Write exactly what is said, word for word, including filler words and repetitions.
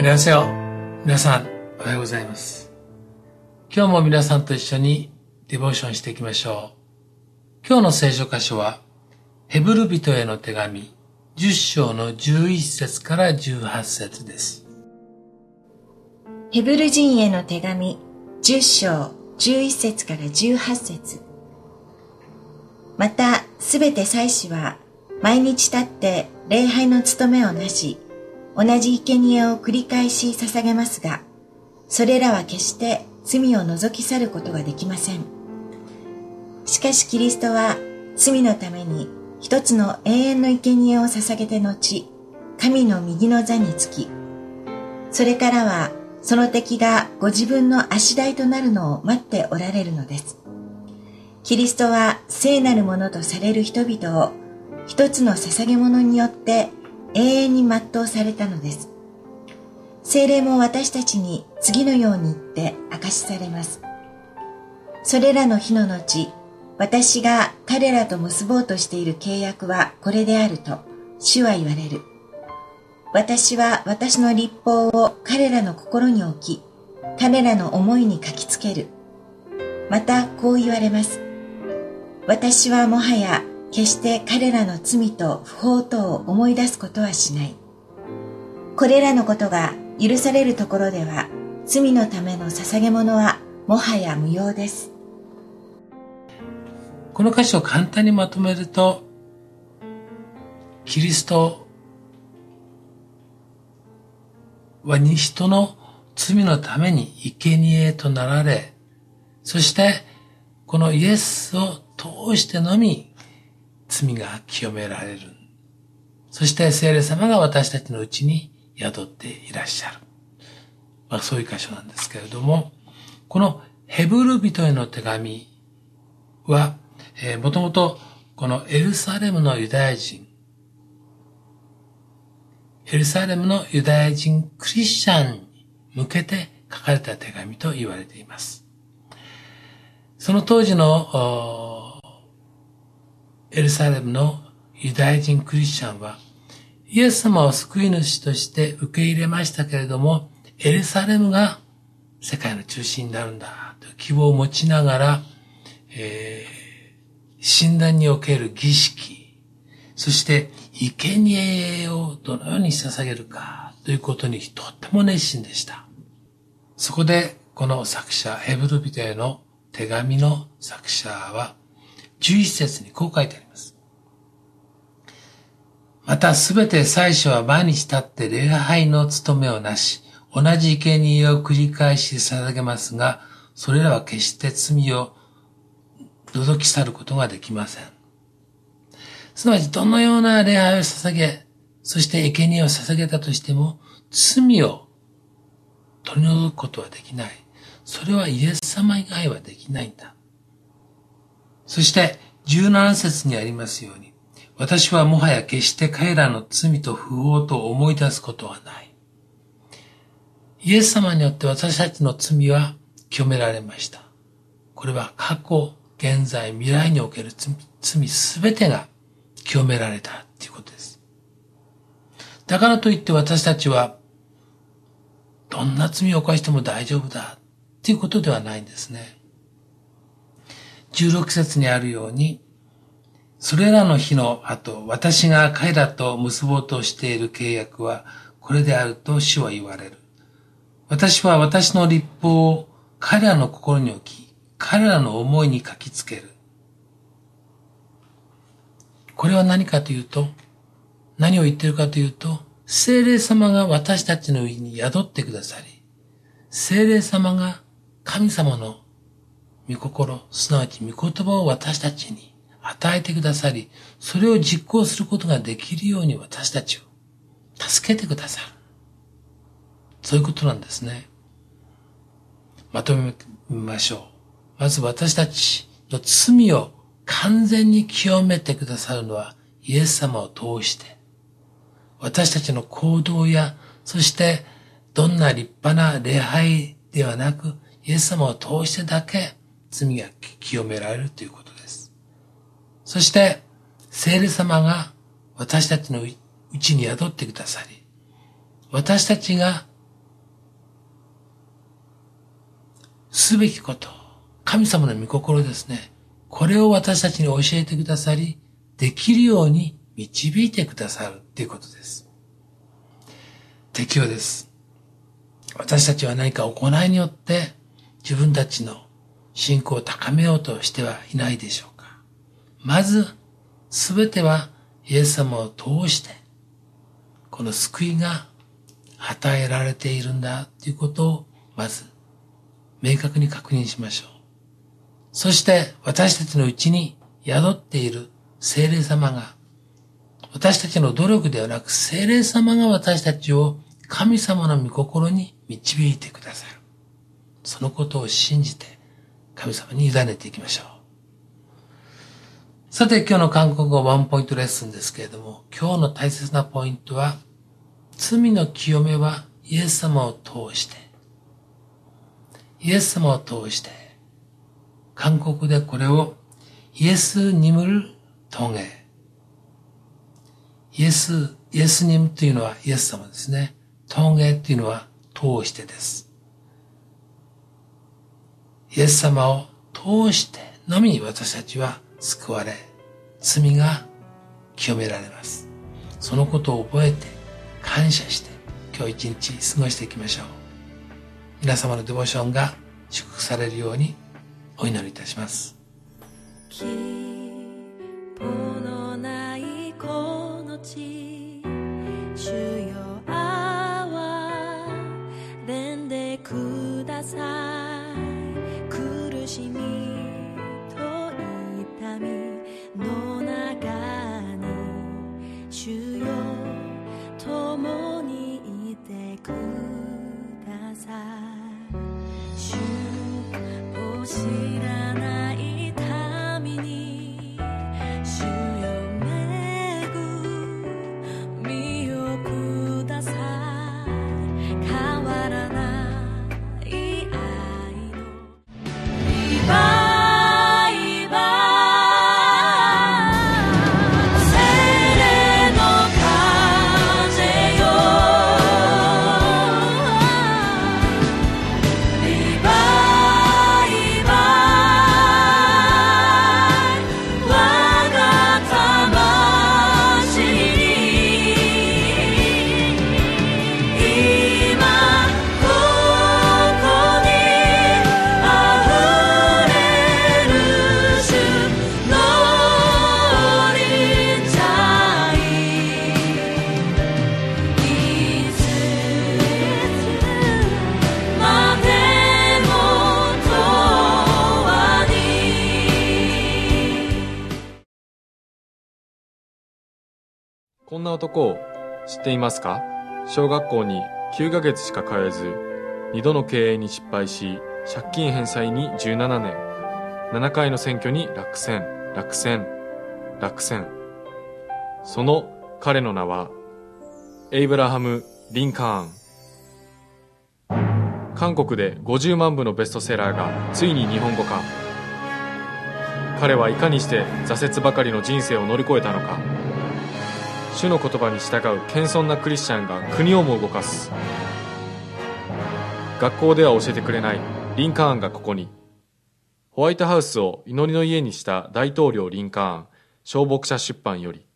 こんにちは。皆さん、おはようございます。今日も皆さんと一緒にディボーションしていきましょう。今日の聖書箇所は、ヘブル人への手紙、じゅっ章のじゅういっ節からじゅうはち節です。 ヘブル人への手紙、じゅっ章、じゅういっ節からじゅうはち節。また、すべて祭司は、毎日立って礼拝の務めをなし、同じ生贄を繰り返し捧げますが、それらは決して罪を除き去ることができません。しかしキリストは罪のために一つの永遠の生贄を捧げて後、神の右の座につき、それからはその敵がご自分の足台となるのを待っておられるのです。キリストは聖なるものとされる人々を一つの捧げ物によって永遠に全うされたのです。聖霊も私たちに次のように言って明かしされます。それらの日の後、私が彼らと結ぼうとしている契約はこれであると、主は言われる。私は私の律法を彼らの心に置き、彼らの思いに書きつける。またこう言われます。私はもはや決して彼らの罪と不法とを思い出すことはしない。これらのことが許されるところでは、罪のための捧げ物はもはや無用です。 この箇所を簡単にまとめると、キリストは人の罪のために生贄となられ、そしてこのイエスを通してのみ罪が清められる。そして聖霊様が私たちのうちに宿っていらっしゃる。まあ、そういう箇所なんですけれども、このヘブル人への手紙は、えー、もともとこのエルサレムのユダヤ人、エルサレムのユダヤ人クリスチャンに向けて書かれた手紙と言われています。その当時のエルサレムのユダヤ人クリスチャンは、イエス様を救い主として受け入れましたけれども、エルサレムが世界の中心になるんだという希望を持ちながら、えー、神壇における儀式、そして生贄をどのように捧げるかということにとっても熱心でした。そこでこの作者、ヘブル人への手紙の作者は、じゅういっ節にこう書いてあります。またすべて祭司は毎日立って礼拝の務めをなし、同じ生贄を繰り返し捧げますが、それらは決して罪を除き去ることができません。すなわちどのような礼拝を捧げ、そして生贄を捧げたとしても、罪を取り除くことはできない。それはイエス様以外はできないんだ。そしてじゅうなな節にありますように、私はもはや決して彼らの罪と不法と思い出すことはない。イエス様によって私たちの罪は清められました。これは過去、現在、未来における罪すべてが清められたということです。だからといって私たちはどんな罪を犯しても大丈夫だということではないんですね。じゅうろく節にあるように、それらの日の後、私が彼らと結ぼうとしている契約はこれであると主は言われる。私は私の律法を彼らの心に置き、彼らの思いに書きつける。これは何かというと、何を言っているかというと、聖霊様が私たちの上に宿ってくださり、聖霊様が神様の御心、すなわち御言葉を私たちに与えてくださり、それを実行することができるように私たちを助けてくださる。そういうことなんですね。まとめましょう。まず私たちの罪を完全に清めてくださるのはイエス様を通して、私たちの行動や、そしてどんな立派な礼拝ではなく、イエス様を通してだけ罪が清められるということです。そして、聖霊様が私たちのうちに宿ってくださり、私たちがすべきこと、神様の御心ですね。これを私たちに教えてくださり、できるように導いてくださるということです。適用です。私たちは何か行いによって自分たちの信仰を高めようとしてはいないでしょうか。まず、すべてはイエス様を通して、この救いが与えられているんだということを、まず、明確に確認しましょう。そして、私たちのうちに宿っている聖霊様が、私たちの努力ではなく、聖霊様が私たちを神様の御心に導いてくださる。そのことを信じて、神様に委ねていきましょう。さて、今日の韓国語ワンポイントレッスンですけれども、今日の大切なポイントは、罪の清めはイエス様を通して、イエス様を通して、韓国でこれをイエス님을 통해、イエス、イエス님というのはイエス様ですね。통해というのは通してです。イエス様を通してのみ私たちは救われ、罪が清められます。そのことを覚えて、感謝して、今日一日過ごしていきましょう。皆様のデボーションが祝福されるようにお祈りいたします。 希望のないこの地、主よ憐れんでください。苦しみと痛みの中に主よ共にいてください。主を知らない民に主よ恵みをください。変わらない愛のリバイバル、聖霊の風よ、リバイバル、我が魂に今ここにあふれる主の臨在、いつまでも永遠に。 こんな男を知っていますか？小学校にきゅうかげつしか通えず、にどの経営に失敗し、借金返済にじゅうななねん、ななかいの選挙に落選、落選、落選。その彼の名は、エイブラハム・リンカーン。韓国でごじゅうまんぶのベストセラーがついに日本語化。彼はいかにして挫折ばかりの人生を乗り越えたのか。主の言葉に従う謙遜なクリスチャンが国をも動かす。学校では教えてくれないリンカーンがここに。ホワイトハウスを祈りの家にした大統領リンカーン、小牧者出版より。